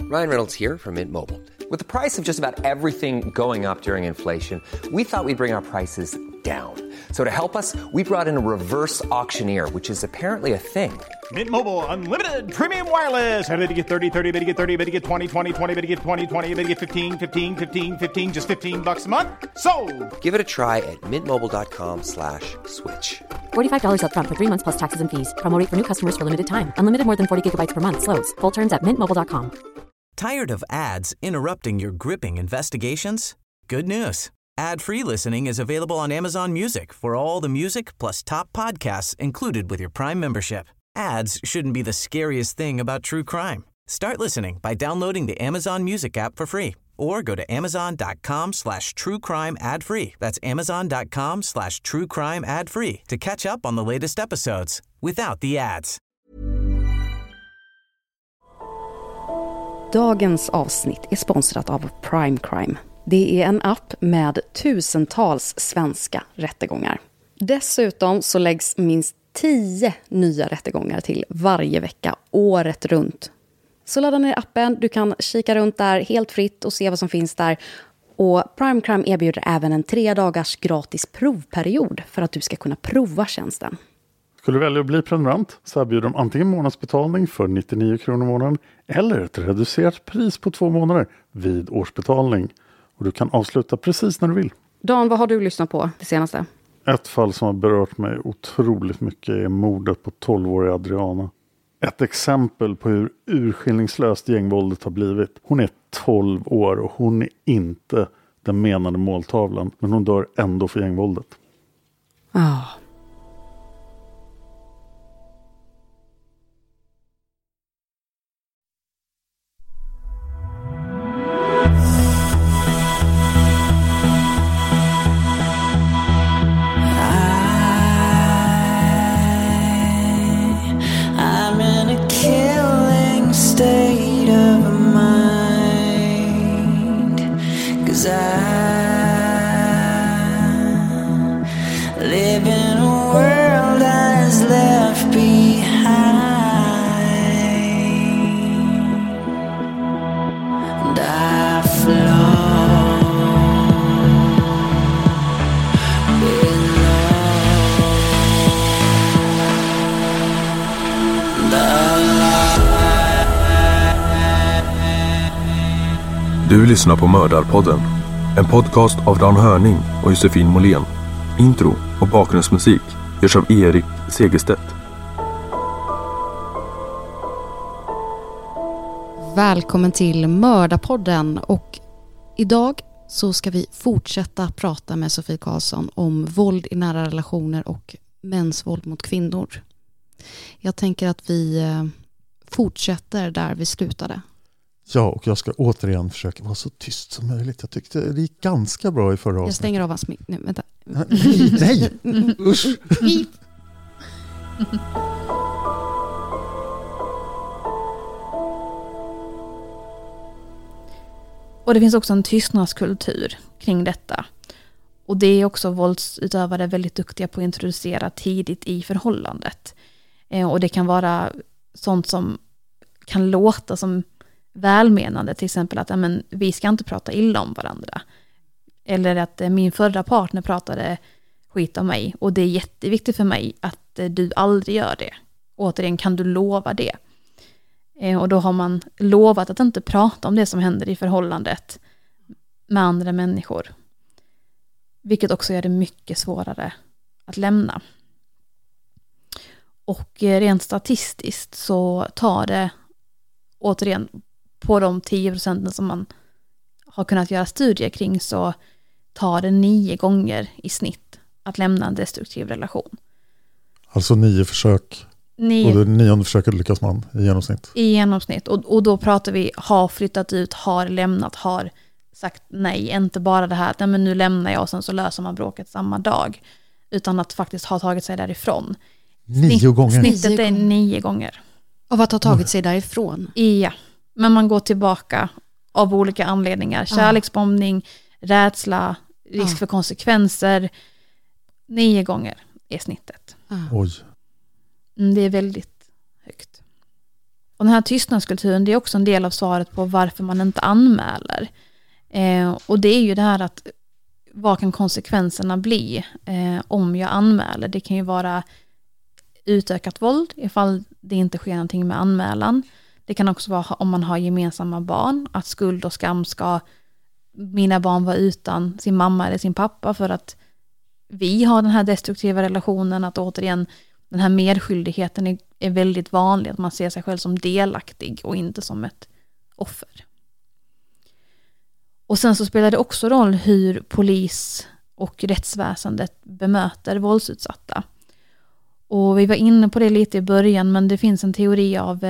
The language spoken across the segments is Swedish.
Ryan Reynolds here from Mint Mobile. With the price of just about everything going up during inflation, we thought we'd bring our prices down. So to help us, we brought in a reverse auctioneer, which is apparently a thing. Mint Mobile Unlimited Premium Wireless. How to get 30, 30, bit to get 30, bit to get 20, 20, 20, bit to get 20, 20, bit to get 15, 15, 15, 15, just $15 a month? Sold! Give it a try at mintmobile.com/switch. $45 up front for 3 months plus taxes and fees. Promo rate for new customers for limited time. Unlimited more than 40 gigabytes per month. Slows full terms at mintmobile.com. Tired of ads interrupting your gripping investigations? Good news. Ad-free listening is available on Amazon Music for all the music plus top podcasts included with your Prime membership. Ads shouldn't be the scariest thing about true crime. Start listening by downloading the Amazon Music app for free or go to amazon.com/truecrime ad-free. That's amazon.com/truecrime ad-free to catch up on the latest episodes without the ads. Dagens avsnitt är sponsrat av Prime Crime. Det är en app med tusentals svenska rättegångar. Dessutom så läggs minst 10 nya rättegångar till varje vecka, året runt. Så ladda ner appen, du kan kika runt där helt fritt och se vad som finns där. Och Prime Crime erbjuder även en 3 dagars gratis provperiod för att du ska kunna prova tjänsten. Skulle du välja att bli prenumerant så erbjuder de antingen månadsbetalning för 99 kronor i månaden eller ett reducerat pris på 2 månader vid årsbetalning. Och du kan avsluta precis när du vill. Dan, vad har du lyssnat på det senaste? Ett fall som har berört mig otroligt mycket är mordet på 12-åriga Adriana. Ett exempel på hur urskillningslöst gängvåldet har blivit. Hon är 12 år och hon är inte den menade måltavlan. Men hon dör ändå för gängvåldet. Du lyssnar på Mördarpodden, en podcast av Dan Hörning och Josefin Måhlén. Intro och bakgrundsmusik görs av Erik Segerstedt. Välkommen till Mördarpodden, och idag så ska vi fortsätta prata med Sofie Karlsson om våld i nära relationer och mäns våld mot kvinnor. Jag tänker att vi fortsätter där vi slutade. Ja, och jag ska återigen försöka vara så tyst som möjligt. Jag tyckte det gick ganska bra i förra avsnittet. Jag stänger av hans mick. Nej, vänta. Nej! Usch! Och det finns också en tystnadskultur kring detta. Och det är också våldsutövare väldigt duktiga på att introducera tidigt i förhållandet. Och det kan vara sånt som kan låta som välmenande, till exempel att vi ska inte prata illa om varandra. Eller att min förra partner pratade skit om mig och det är jätteviktigt för mig att du aldrig gör det. Återigen, kan du lova det? Och då har man lovat att inte prata om det som händer i förhållandet med andra människor. Vilket också gör det mycket svårare att lämna. Och rent statistiskt så tar det, återigen, på de 10% som man har kunnat göra studier kring, så tar det 9 gånger i snitt att lämna en destruktiv relation. Alltså 9 försök. Och det 9:e försöket lyckas man i genomsnitt. I genomsnitt. Och då pratar vi har flyttat ut, har lämnat, har sagt nej. Inte bara det här att men nu lämnar jag och sen så löser man bråket samma dag. Utan att faktiskt ha tagit sig därifrån. 9 gånger? Snittet är 9 gånger. Och vad har tagit sig därifrån? Ja, men man går tillbaka av olika anledningar. Kärleksbombning, rädsla, risk för konsekvenser. 9 gånger är snittet. Oj. Det är väldigt högt. Och den här tystnadskulturen, det är också en del av svaret på varför man inte anmäler. Och det är ju det här att vad kan konsekvenserna bli om jag anmäler? Det kan ju vara utökat våld ifall det inte sker någonting med anmälan. Det kan också vara om man har gemensamma barn, att skuld och skam ska mina barn vara utan sin mamma eller sin pappa för att vi har den här destruktiva relationen, att återigen den här medskyldigheten är väldigt vanlig, att man ser sig själv som delaktig och inte som ett offer. Och sen så spelar det också roll hur polis och rättsväsendet bemöter våldsutsatta. Och vi var inne på det lite i början, men det finns en teori av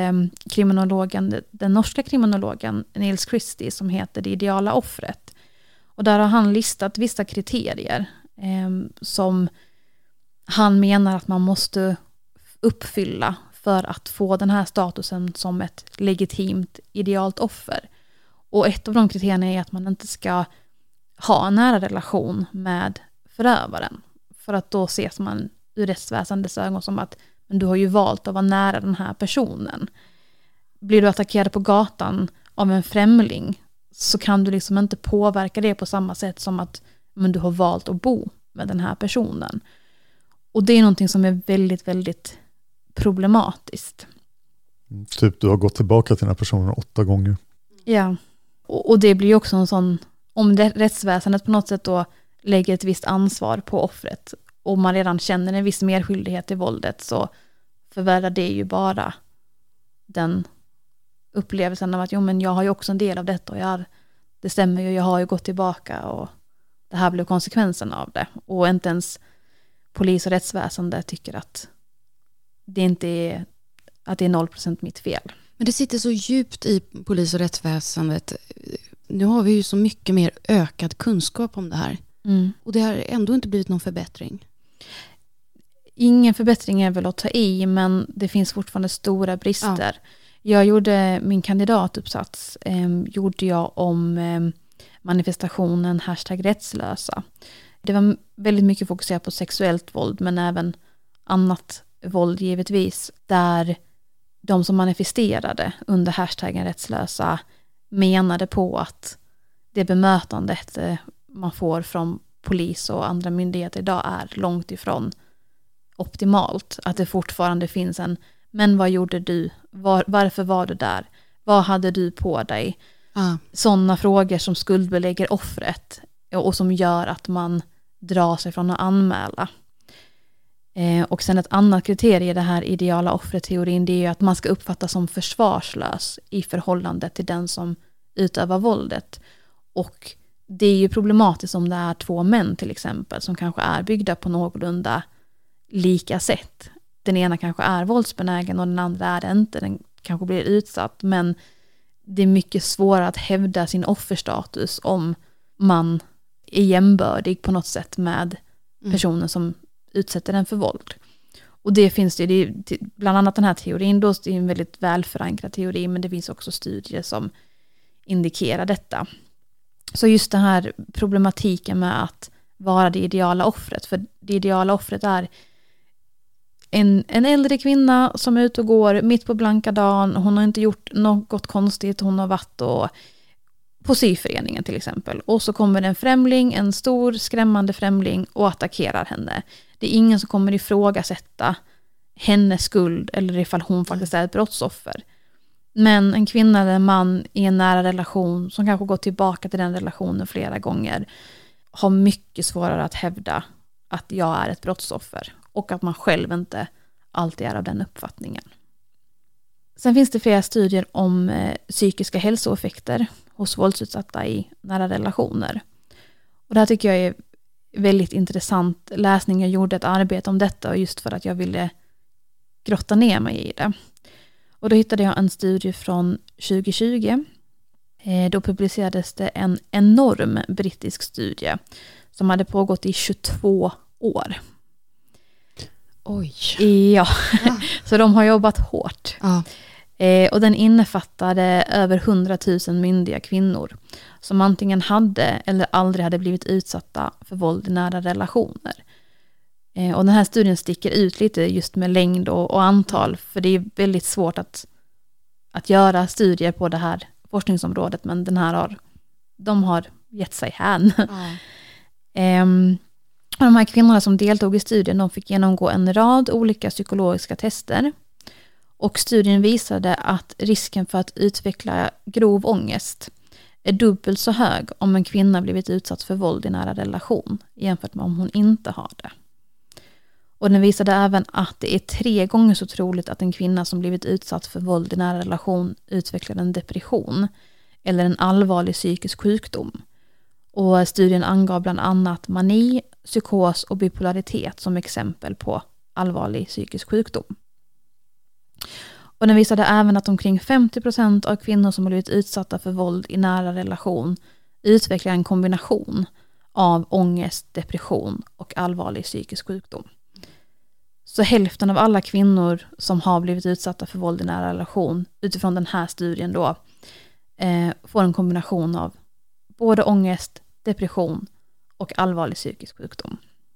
den norska kriminologen Nils Christie som heter Det ideala offret. Och där har han listat vissa kriterier som han menar att man måste uppfylla för att få den här statusen som ett legitimt idealt offer. Och ett av de kriterierna är att man inte ska ha en nära relation med förövaren. För att då ses man ur rättsväsendets ögon som att men du har ju valt att vara nära den här personen. Blir du attackerad på gatan av en främling så kan du liksom inte påverka det på samma sätt som att men du har valt att bo med den här personen. Och det är någonting som är väldigt, väldigt problematiskt. Typ du har gått tillbaka till den här personen 8 gånger. Ja, och det blir ju också en sån, om rättsväsendet på något sätt då lägger ett visst ansvar på offret och man redan känner en viss merskyldighet i våldet, så förvärrar det ju bara den upplevelsen av att jo, men jag har ju också en del av detta och det stämmer ju, jag har ju gått tillbaka och det här blev konsekvensen av det. Och inte ens polis och rättsväsende tycker att det inte är, att det är 0% mitt fel. Men det sitter så djupt i polis- och rättsväsendet. Nu har vi ju så mycket mer ökad kunskap om det här. Mm. Och det har ändå inte blivit någon förbättring. Ingen förbättring är väl att ta i, men det finns fortfarande stora brister. Ja. Jag gjorde min kandidatuppsats gjorde jag om manifestationen #rättslösa. Det var väldigt mycket fokuserat på sexuellt våld, men även annat våld givetvis, där de som manifesterade under #rättslösa menade på att det bemötandet man får från polis och andra myndigheter idag är långt ifrån optimalt. Att det fortfarande finns men vad gjorde du? Varför var du där? Vad hade du på dig? Sådana frågor som skuldbelägger offret och som gör att man drar sig från att anmäla. Och sen ett annat kriterie i det här ideala offret-teorin, det är ju att man ska uppfattas som försvarslös i förhållande till den som utövar våldet. Och det är ju problematiskt om det är 2 män till exempel som kanske är byggda på någorlunda lika sätt. Den ena kanske är våldsbenägen och den andra är det inte. Den kanske blir utsatt, men det är mycket svårare att hävda sin offerstatus om man är jämbördig på något sätt med personen som utsätter den för våld. Och det finns det är bland annat den här teorin då, det är en väldigt välförankrad teori, men det finns också studier som indikerar detta. Så just den här problematiken med att vara det ideala offret, för det ideala offret är en äldre kvinna som är ute och går mitt på blanka dagen, hon har inte gjort något konstigt, hon har varit på syföreningen till exempel, och så kommer en främling, en stor skrämmande främling och attackerar henne. Det är ingen som kommer ifrågasätta hennes skuld eller ifall hon faktiskt är ett brottsoffer. Men en kvinna eller en man i en nära relation som kanske går tillbaka till den relationen flera gånger har mycket svårare att hävda att jag är ett brottsoffer och att man själv inte alltid är av den uppfattningen. Sen finns det flera studier om psykiska hälsoeffekter hos våldsutsatta i nära relationer. Och det här tycker jag är väldigt intressant läsning. Jag gjorde ett arbete om detta just för att jag ville grotta ner mig i det. Och då hittade jag en studie från 2020. Då publicerades det en enorm brittisk studie som hade pågått i 22 år. Oj. Ja, så de har jobbat hårt. Ja. Och den innefattade över 100 000 myndiga kvinnor som antingen hade eller aldrig hade blivit utsatta för våld i nära relationer. Och den här studien sticker ut lite just med längd och antal, för det är väldigt svårt att att göra studier på det här forskningsområdet, men de har gett sig hän. De här kvinnorna som deltog i studien, de fick genomgå en rad olika psykologiska tester. Och studien visade att risken för att utveckla grov ångest är dubbelt så hög om en kvinna blivit utsatt för våld i nära relation jämfört med om hon inte har det. Och den visade även att det är 3 gånger så troligt att en kvinna som blivit utsatt för våld i nära relation utvecklar en depression eller en allvarlig psykisk sjukdom. Och studien angav bland annat mani, psykos och bipolaritet som exempel på allvarlig psykisk sjukdom. Och den visade även att omkring 50% av kvinnor som har blivit utsatta för våld i nära relation utvecklar en kombination av ångest, depression och allvarlig psykisk sjukdom. Så hälften av alla kvinnor som har blivit utsatta för våld i nära relation utifrån den här studien då får en kombination av både ångest, depression och allvarlig psykisk sjukdom.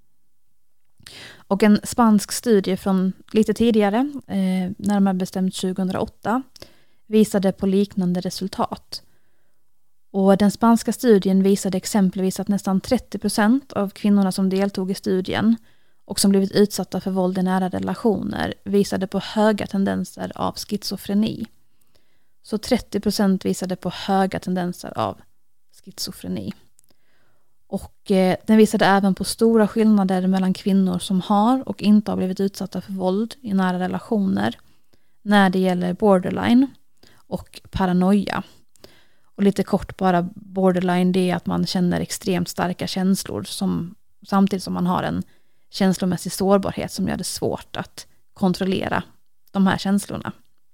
Och en spansk studie från lite tidigare, närmare bestämt 2008, visade på liknande resultat. Och den spanska studien visade exempelvis att nästan 30% av kvinnorna som deltog i studien och som blivit utsatta för våld i nära relationer visade på höga tendenser av schizofreni. Så 30% visade på höga tendenser av schizofreni. Och den visade även på stora skillnader mellan kvinnor som har och inte har blivit utsatta för våld i nära relationer när det gäller borderline och paranoia. Och lite kort bara, borderline, det är att man känner extremt starka känslor samtidigt som man har en känslomässig sårbarhet som gör det svårt att kontrollera de här känslorna.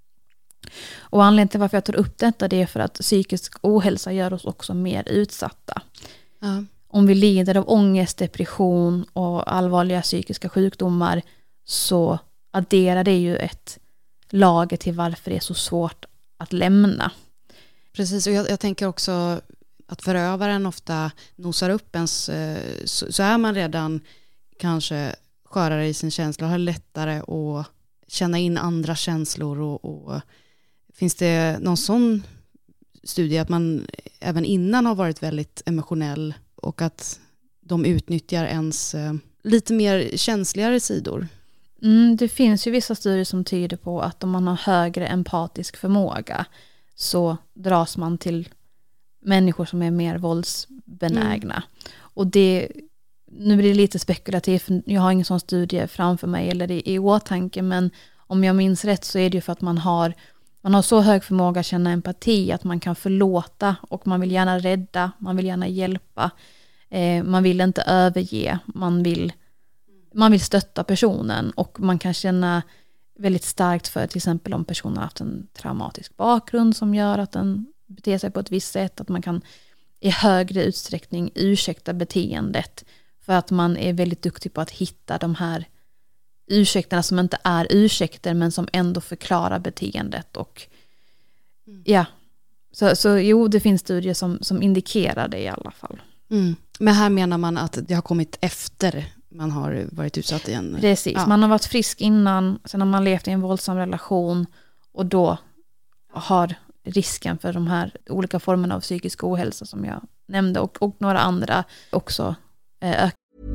Och anledningen till varför jag tar upp detta, det är för att psykisk ohälsa gör oss också mer utsatta. Ja. Om vi lider av ångest, depression och allvarliga psykiska sjukdomar så adderar det ju ett lager till varför det är så svårt att lämna. Precis, och jag tänker också att förövaren ofta nosar upp ens, så är man redan kanske skörare i sin känsla och har lättare att känna in andra känslor och finns det någon sån studie att man även innan har varit väldigt emotionell och att de utnyttjar ens lite mer känsligare sidor? Det finns ju vissa studier som tyder på att om man har högre empatisk förmåga så dras man till människor som är mer våldsbenägna. Och nu blir det lite spekulativt, jag har ingen sån studie framför mig eller i åtanke, men om jag minns rätt så är det ju för att man har så hög förmåga att känna empati att man kan förlåta och man vill gärna rädda, man vill gärna hjälpa, man vill inte överge, man vill stötta personen och man kan känna väldigt starkt för till exempel om personen har haft en traumatisk bakgrund som gör att den beter sig på ett visst sätt, att man kan i högre utsträckning ursäkta beteendet för att man är väldigt duktig på att hitta de här ursäkterna som inte är ursäkter men som ändå förklarar beteendet. Och ja, så jo, det finns studier som indikerar det i alla fall. Men här menar man att det har kommit efter man har varit utsatt i en... Precis, man har varit frisk innan, sen har man levt i en våldsam relation och då har risken för de här olika formerna av psykisk ohälsa som jag nämnde och några andra också ökat.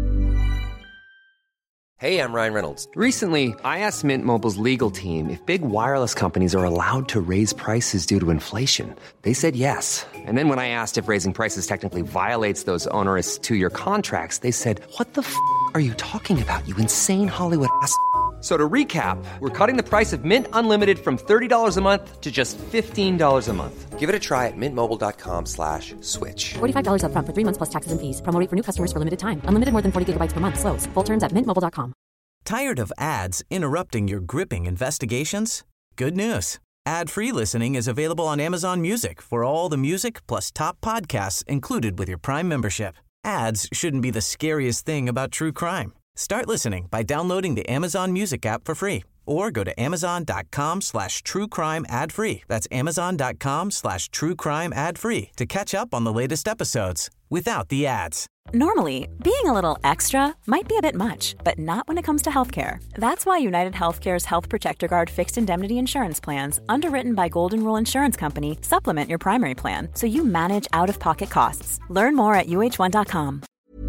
Hey, I'm Ryan Reynolds. Recently, I asked Mint Mobile's legal team if big wireless companies are allowed to raise prices due to inflation. They said yes. And then when I asked if raising prices technically violates those onerous 2-year contracts, they said, "What the f*** are you talking about, you insane Hollywood ass?" So to recap, we're cutting the price of Mint Unlimited from $30 a month to just $15 a month. Give it a try at mintmobile.com/switch. $45 up front for 3 months plus taxes and fees. Promo rate for new customers for limited time. Unlimited more than 40 gigabytes per month. Slows full terms at mintmobile.com. Tired of ads interrupting your gripping investigations? Good news. Ad-free listening is available on Amazon Music for all the music plus top podcasts included with your Prime membership. Ads shouldn't be the scariest thing about true crime. Start listening by downloading the Amazon Music app for free or go to amazon.com/truecrime ad free. That's amazon.com/truecrime ad free to catch up on the latest episodes without the ads. Normally, being a little extra might be a bit much, but not when it comes to healthcare. That's why United Healthcare's Health Protector Guard fixed indemnity insurance plans, underwritten by Golden Rule Insurance Company, supplement your primary plan so you manage out-of-pocket costs. Learn more at uh1.com.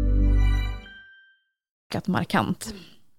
Markant.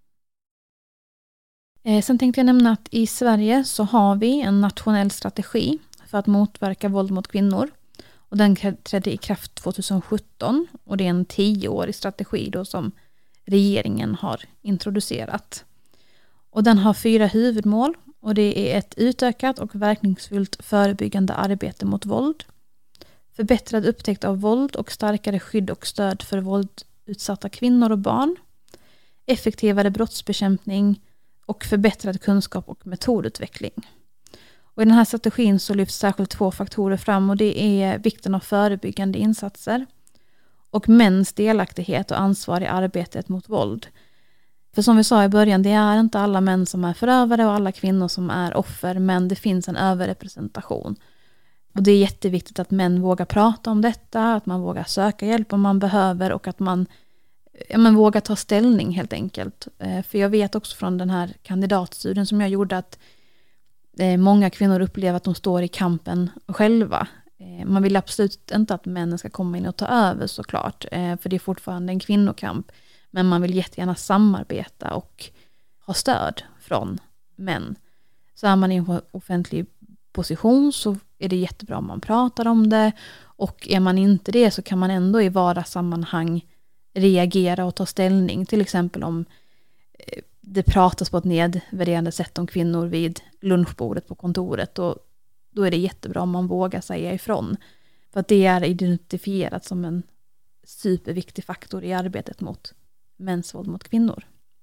Sen tänkte jag nämna att i Sverige så har vi en nationell strategi för att motverka våld mot kvinnor. Och den trädde i kraft 2017 och det är en 10-årig strategi då som regeringen har introducerat. Och den har 4 huvudmål och det är ett utökat och verkningsfullt förebyggande arbete mot våld, förbättrad upptäckt av våld och starkare skydd och stöd för våldutsatta kvinnor och barn, effektivare brottsbekämpning och förbättrad kunskap och metodutveckling. Och i den här strategin så lyfts särskilt 2 faktorer fram och det är vikten av förebyggande insatser och mäns delaktighet och ansvar i arbetet mot våld. För som vi sa i början, det är inte alla män som är förövare och alla kvinnor som är offer, men det finns en överrepresentation. Och det är jätteviktigt att män vågar prata om detta, att man vågar söka hjälp om man behöver och att man vågar ta ställning helt enkelt. För jag vet också från den här kandidatstudien som jag gjorde att många kvinnor upplever att de står i kampen själva. Man vill absolut inte att männen ska komma in och ta över såklart, för det är fortfarande en kvinnokamp. Men man vill jättegärna samarbeta och ha stöd från män. Så är man i en offentlig position så är det jättebra om man pratar om det. Och är man inte det så kan man ändå i vardagssammanhang reagera och ta ställning. Till exempel om det pratas på ett nedvärderande sätt om kvinnor vid lunchbordet på kontoret. Och då är det jättebra om man vågar säga ifrån. För att det är identifierat som en superviktig faktor i arbetet mot mäns våld mot kvinnor.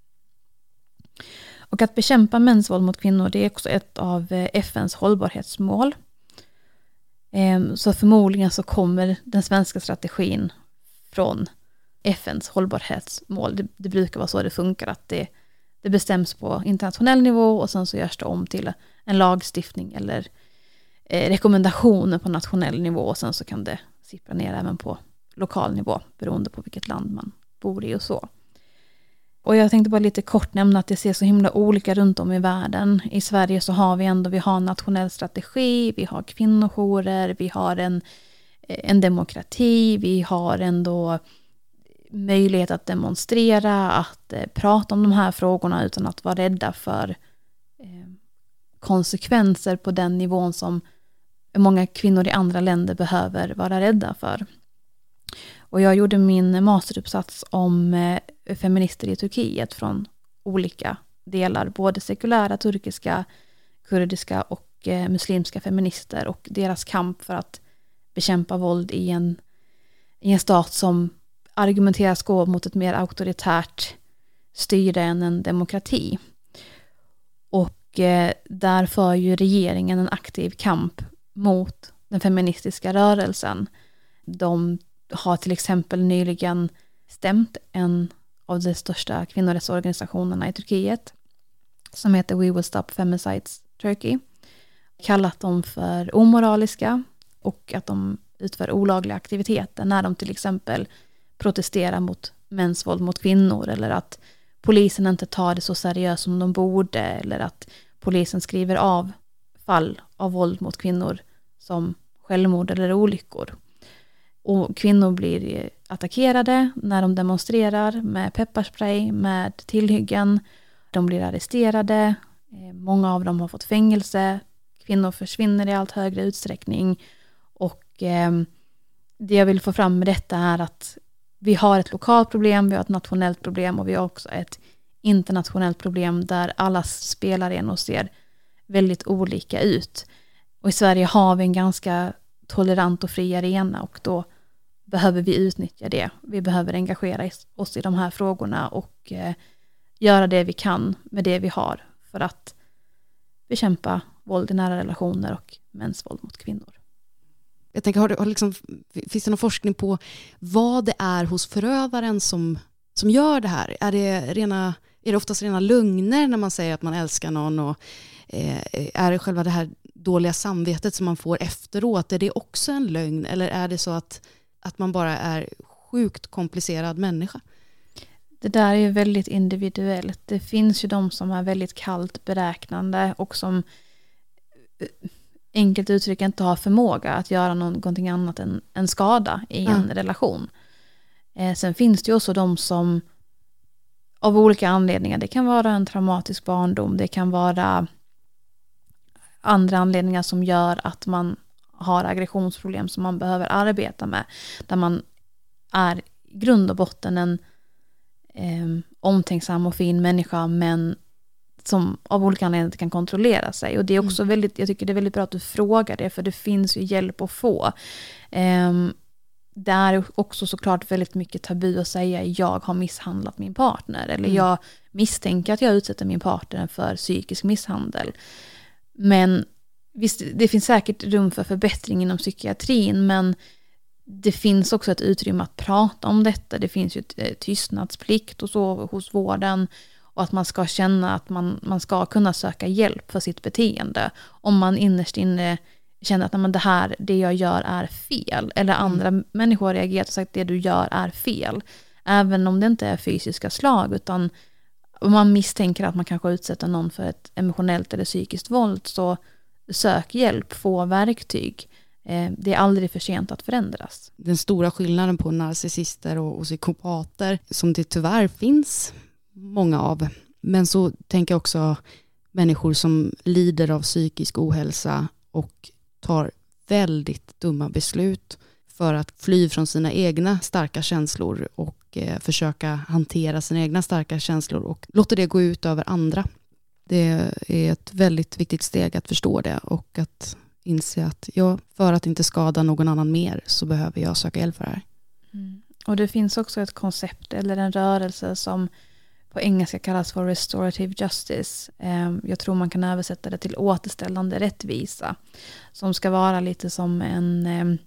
Och att bekämpa mäns våld mot kvinnor, det är också ett av FNs hållbarhetsmål. Så förmodligen så kommer den svenska strategin från FNs hållbarhetsmål. Det brukar vara så det funkar, att det bestäms på internationell nivå och sen så görs det om till en lagstiftning eller rekommendationer på nationell nivå och sen så kan det sippra ner även på lokal nivå beroende på vilket land man bor i och så. Och jag tänkte bara lite kort nämna att det ser så himla olika runt om i världen. I Sverige så har vi en nationell strategi, vi har kvinnojourer, vi har en demokrati, vi har ändå möjlighet att demonstrera, att prata om de här frågorna utan att vara rädda för konsekvenser på den nivån som många kvinnor i andra länder behöver vara rädda för. Och jag gjorde min masteruppsats om feminister i Turkiet från olika delar, både sekulära, turkiska, kurdiska och muslimska feminister och deras kamp för att bekämpa våld i en stat som argumenteras gå mot ett mer auktoritärt styre än en demokrati. Och där för ju regeringen en aktiv kamp mot den feministiska rörelsen. De har till exempel nyligen stämt en av de största kvinnorättsorganisationerna i Turkiet som heter We Will Stop Femicides Turkey. Kallat dem för omoraliska och att de utför olagliga aktiviteter när de till exempel protesterar mot mäns våld mot kvinnor eller att polisen inte tar det så seriöst som de borde eller att polisen skriver av fall av våld mot kvinnor som självmord eller olyckor. Och kvinnor blir attackerade när de demonstrerar med pepparspray, med tillhyggen. De blir arresterade. Många av dem har fått fängelse. Kvinnor försvinner i allt högre utsträckning. Och det jag vill få fram med detta är att vi har ett lokalt problem, vi har ett nationellt problem och vi har också ett internationellt problem där alla spelarenor ser väldigt olika ut. Och i Sverige har vi en ganska tolerant och fri arena och då behöver vi utnyttja det. Vi behöver engagera oss i de här frågorna och göra det vi kan med det vi har för att bekämpa våld i nära relationer och mäns våld mot kvinnor. Jag tänker, finns det någon forskning på vad det är hos förövaren som gör det här? Är det rena Är det oftast rena lögner när man säger att man älskar någon? Och är det själva det här dåliga samvetet som man får efteråt? Är det också en lögn? Eller är det så att man bara är sjukt komplicerad människa? Det där är ju väldigt individuellt. Det finns ju de som är väldigt kallt beräknande och som enkelt uttryck inte har förmåga att göra någonting annat än skada i en relation. Sen finns det ju också de som av olika anledningar, det kan vara en traumatisk barndom, det kan vara andra anledningar som gör att man har aggressionsproblem som man behöver arbeta med, där man är i grund och botten en omtänksam och fin människa, men som av olika anledningar inte kan kontrollera sig. Och det är också väldigt, jag tycker det är väldigt bra att du frågar det, för det finns ju hjälp att få. Det är också såklart väldigt mycket tabu att säga jag har misshandlat min partner, eller jag misstänker att jag utsätter min partner för psykisk misshandel. Men visst, det finns säkert rum för förbättring inom psykiatrin, men det finns också ett utrymme att prata om detta. Det finns ju ett tystnadsplikt och så hos vården, och att man ska känna att man ska kunna söka hjälp för sitt beteende om man innerst inne känner att det jag gör är fel, eller andra människor har reagerat och sagt att det du gör är fel, även om det inte är fysiska slag, utan om man misstänker att man kanske utsätter någon för ett emotionellt eller psykiskt våld, så sök hjälp, få verktyg. Det är aldrig för sent att förändras. Den stora skillnaden på narcissister och psykopater, som det tyvärr finns många av, men så tänker jag också människor som lider av psykisk ohälsa och tar väldigt dumma beslut för att fly från sina egna starka känslor och försöka hantera sina egna starka känslor och låta det gå ut över andra. Det är ett väldigt viktigt steg att förstå det, och att inse att för att inte skada någon annan mer så behöver jag söka hjälp för det här. Och det finns också ett koncept eller en rörelse som på engelska kallas för restorative justice. Jag tror man kan översätta det till återställande rättvisa, som ska vara lite som en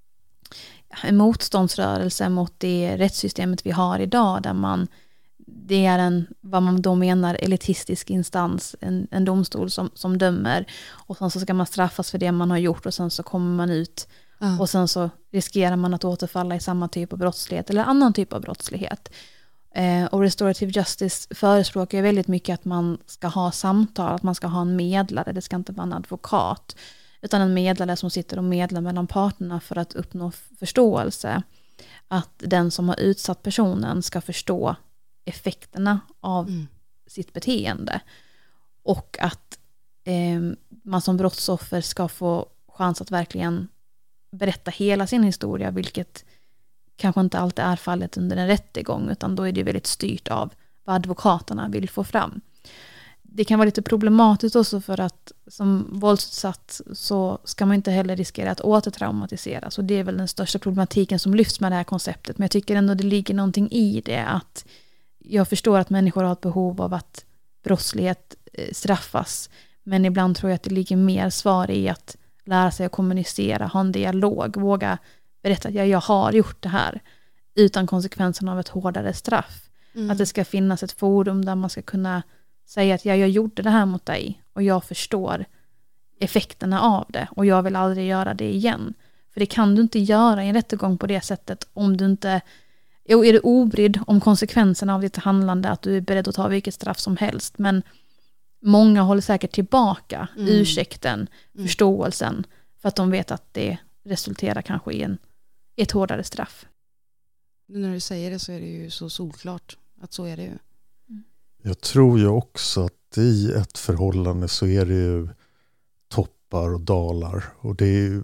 motståndsrörelse mot det rättssystemet vi har idag, där det är vad man då menar elitistisk instans, en domstol som dömer, och sen så ska man straffas för det man har gjort, och sen så kommer man ut och sen så riskerar man att återfalla i samma typ av brottslighet eller annan typ av brottslighet. Och restorative justice förespråkar väldigt mycket att man ska ha samtal, att man ska ha en medlare, det ska inte vara en advokat, utan en medlare som sitter och medlar mellan parterna för att uppnå förståelse, att den som har utsatt personen ska förstå effekterna av sitt beteende, och att man som brottsoffer ska få chans att verkligen berätta hela sin historia, vilket kanske inte alltid är fallet under en rättegång, utan då är det väldigt styrt av vad advokaterna vill få fram. Det kan vara lite problematiskt också, för att som våldsutsatt så ska man inte heller riskera att återtraumatiseras, och det är väl den största problematiken som lyfts med det här konceptet. Men jag tycker ändå det ligger någonting i det, att jag förstår att människor har ett behov av att brottslighet straffas, men ibland tror jag att det ligger mer svar i att lära sig att kommunicera, ha en dialog, våga berätta att jag har gjort det här utan konsekvensen av ett hårdare straff. Att det ska finnas ett forum där man ska kunna säga att jag gjorde det här mot dig och jag förstår effekterna av det och jag vill aldrig göra det igen. För det kan du inte göra i en rättegång på det sättet om du inte är du obrydd om konsekvenserna av ditt handlande, att du är beredd att ta vilket straff som helst. Men många håller säkert tillbaka ursäkten, förståelsen, för att de vet att det resulterar kanske i ett hårdare straff. När du säger det så är det ju så solklart att så är det ju. Jag tror ju också att i ett förhållande så är det ju toppar och dalar. Och det är ju,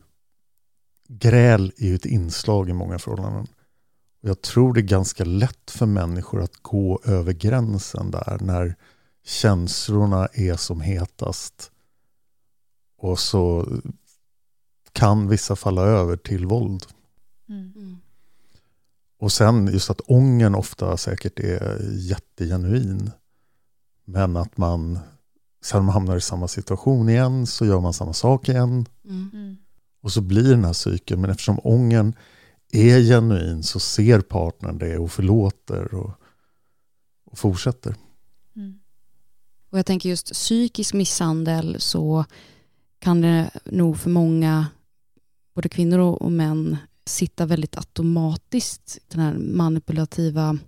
gräl är ju ett inslag i många förhållanden. Och jag tror det är ganska lätt för människor att gå över gränsen där när känslorna är som hetast. Och så kan vissa falla över till våld. Och sen just att ången ofta säkert är jättegenuin. Men att man sen man hamnar i samma situation igen så gör man samma sak igen. Och så blir den här cykeln. Men eftersom ången är genuin så ser partnern det och förlåter och fortsätter. Och jag tänker just psykisk misshandel, så kan det nog för många, både kvinnor och män, sitta väldigt automatiskt, den här manipulativa,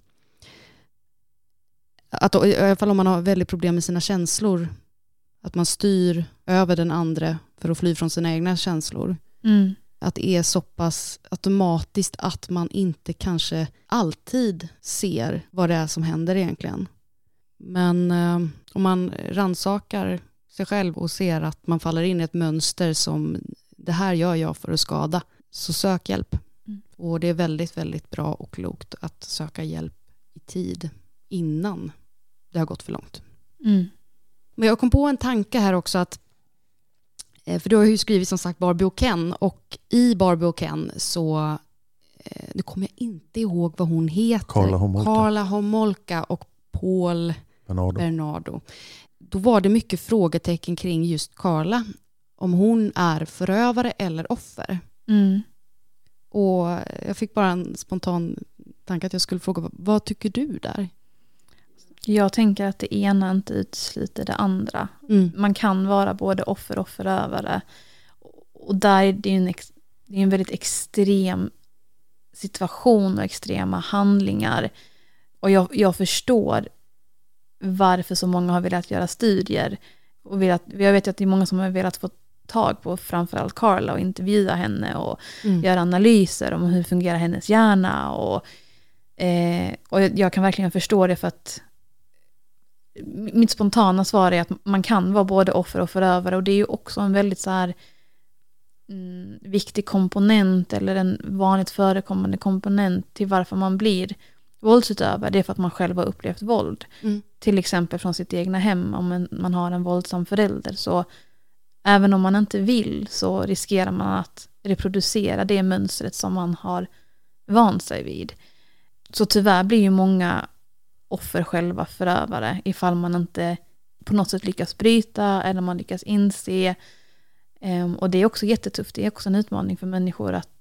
att i alla fall om man har väldigt problem med sina känslor, att man styr över den andra för att fly från sina egna känslor. Att det är så pass automatiskt att man inte kanske alltid ser vad det är som händer egentligen. Men om man rannsakar sig själv och ser att man faller in i ett mönster som det här gör jag för att skada, så sök hjälp. Och det är väldigt, väldigt bra och klokt att söka hjälp i tid innan det har gått för långt. Men jag kom på en tanke här också, att för du har ju skrivit som sagt Barbie och Ken, och i Barbie och Ken så nu kommer jag inte ihåg vad hon heter. Carla Homolka och Paul Bernardo. Då var det mycket frågetecken kring just Carla, om hon är förövare eller offer. Och jag fick bara en spontan tanke att jag skulle fråga, vad tycker du där? Jag tänker att det ena inte utesluter det andra. Man kan vara både offer och förövare. Och där är det är en väldigt extrem situation och extrema handlingar. Och jag förstår varför så många har velat göra studier. Och jag vet att det är många som har velat få tag på framförallt Carla och intervjua henne och göra analyser om hur fungerar hennes hjärna. Och jag kan verkligen förstå det, för att mitt spontana svar är att man kan vara både offer och förövare, och det är ju också en väldigt så här viktig komponent, eller en vanligt förekommande komponent till varför man blir våldsutövare. Det är för att man själv har upplevt våld. Till exempel från sitt egna hem, om man har en våldsam förälder, så även om man inte vill så riskerar man att reproducera det mönstret som man har vant sig vid. Så tyvärr blir ju många offer själva förövare ifall man inte på något sätt lyckas bryta eller man lyckas inse. Och det är också jättetufft. Det är också en utmaning för människor att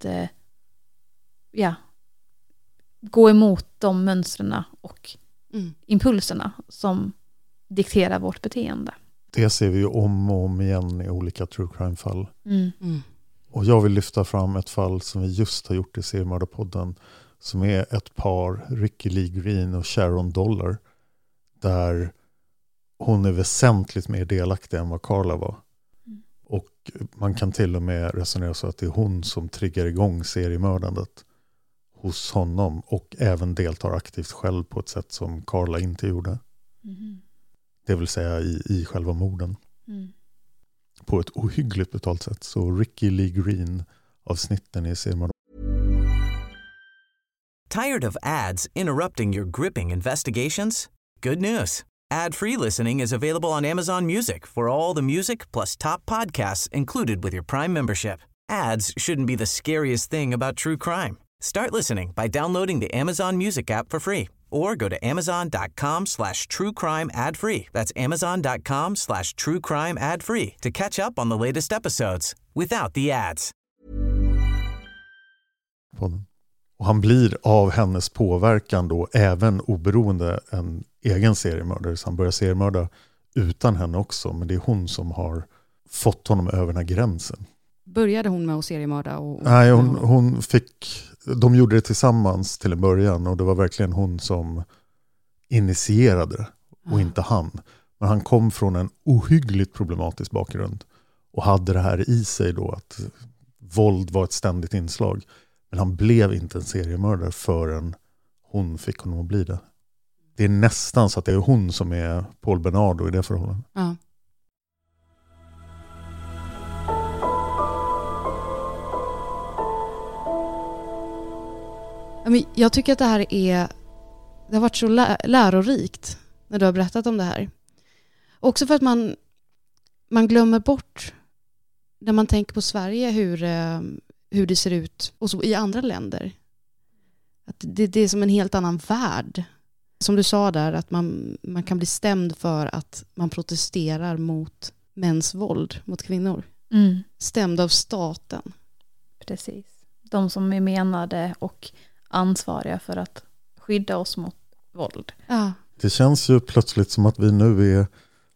gå emot de mönstren och impulserna som dikterar vårt beteende. Det ser vi ju om och om igen i olika true crime-fall. Och jag vill lyfta fram ett fall som vi just har gjort i Seriemördarpodden, som är ett par, Ricky Lee Green och Sharon Dollar, där hon är väsentligt mer delaktig än vad Carla var. Och man kan till och med resonera så att det är hon som triggar igång seriemördandet hos honom, och även deltar aktivt själv på ett sätt som Carla inte gjorde. Det vill säga i själva morden. På ett ohyggligt brutalt sätt. Så Ricky Lee Green avsnitten i Seriemördaren. Tired of ads interrupting your gripping investigations? Good news. Ad-free listening is available on Amazon Music for all the music plus top podcasts included with your Prime membership. Ads shouldn't be the scariest thing about true crime. Start listening by downloading the Amazon Music app for free or go to amazon.com/truecrime ad-free. That's amazon.com/truecrime ad-free to catch up on the latest episodes without the ads. Och han blir av hennes påverkan då även oberoende en egen seriemördare. Så han börjar seriemörda utan henne också. Men det är hon som har fått honom över den här gränsen. Började hon med att seriemörda? Nej, hon fick... De gjorde det tillsammans till en början. Och det var verkligen hon som initierade det. Och inte han. Men han kom från en ohyggligt problematisk bakgrund. Och hade det här i sig då. Att våld var ett ständigt inslag. Men han blev inte en seriemördare förrän hon fick honom att bli det. Det är nästan så att det är hon som är Paul Bernardo i det förhållandet. Ja. Jag tycker att det här det har varit så lärorikt när du har berättat om det här. Också för att man glömmer bort när man tänker på Sverige hur det ser ut och så i andra länder. Att det är som en helt annan värld. Som du sa där, att man kan bli stämd för att man protesterar mot mäns våld mot kvinnor. Stämd av staten. Precis. De som är menade och ansvariga för att skydda oss mot våld. Ja. Det känns ju plötsligt som att vi nu är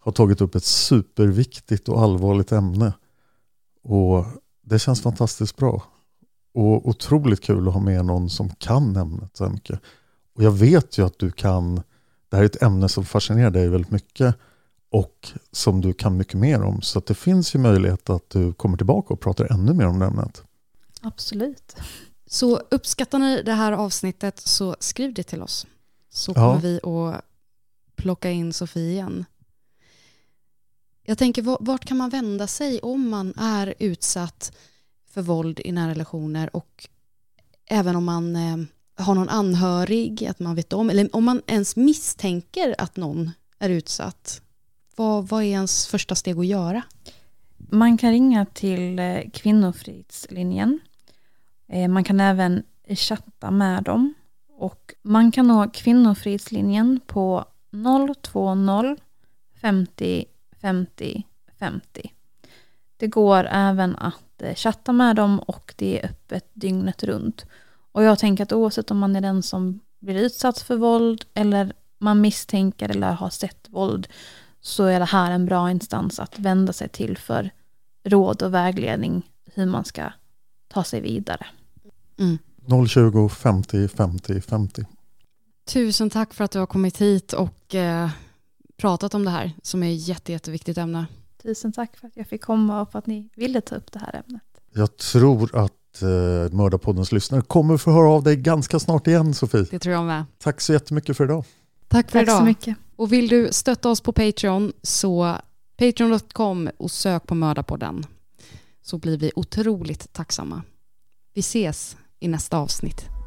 har tagit upp ett superviktigt och allvarligt ämne. Och det känns fantastiskt bra. Och otroligt kul att ha med någon som kan ämnet så mycket. Och jag vet ju att du kan, det här är ett ämne som fascinerar dig väldigt mycket och som du kan mycket mer om. Så att det finns ju möjlighet att du kommer tillbaka och pratar ännu mer om det ämnet. Absolut. Så uppskattar ni det här avsnittet så skriv det till oss. Så kommer vi att plocka in Sofie igen. Jag tänker, vart kan man vända sig om man är utsatt för våld i nära relationer och även om man har någon anhörig att man vet om, eller om man ens misstänker att någon är utsatt. Vad är ens första steg att göra? Man kan ringa till Kvinnofridslinjen. Man kan även chatta med dem. Och man kan nå Kvinnofridslinjen på 020 50 50 50. Det går även att chatta med dem och det är öppet dygnet runt. Och jag tänker att oavsett om man är den som blir utsatt för våld eller man misstänker eller har sett våld så är det här en bra instans att vända sig till för råd och vägledning hur man ska ta sig vidare. 020 50 50 50. Tusen tack för att du har kommit hit och pratat om det här som är ett jätteviktigt ämne. Tusen tack för att jag fick komma och för att ni ville ta upp det här ämnet. Jag tror att Mördarpoddens lyssnare kommer få höra av dig ganska snart igen, Sofie. Det tror jag med. Tack så jättemycket för idag. Tack för idag. Så mycket. Och vill du stötta oss på Patreon så patreon.com och sök på Mördarpodden. Så blir vi otroligt tacksamma. Vi ses i nästa avsnitt.